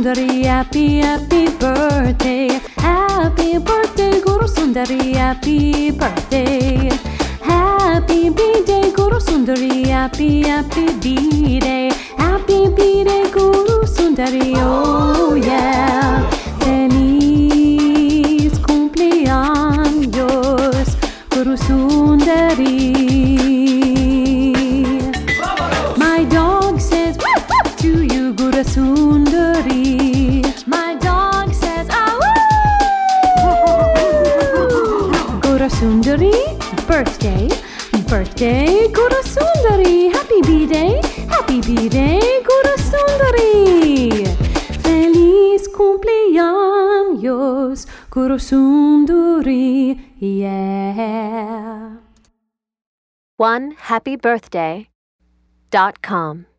Sundari, happy, happy birthday. Happy birthday, Guru Sundari, happy birthday. Happy B-Day, Guru Sundari, happy, happy B-Day. Happy B-Day, Guru Sundari, oh yeah. Feliz cumpleaños, Guru Sundari. My dog says woof, woof to you, Guru Sundari. My dog says ah woo. Guru Sundari, birthday, birthday, Guru Sundari. Happy B-Day, happy B-Day, Guru Sundari. Feliz cumpleaños, Guru Sundari, yeah. OneHappyBirthday.com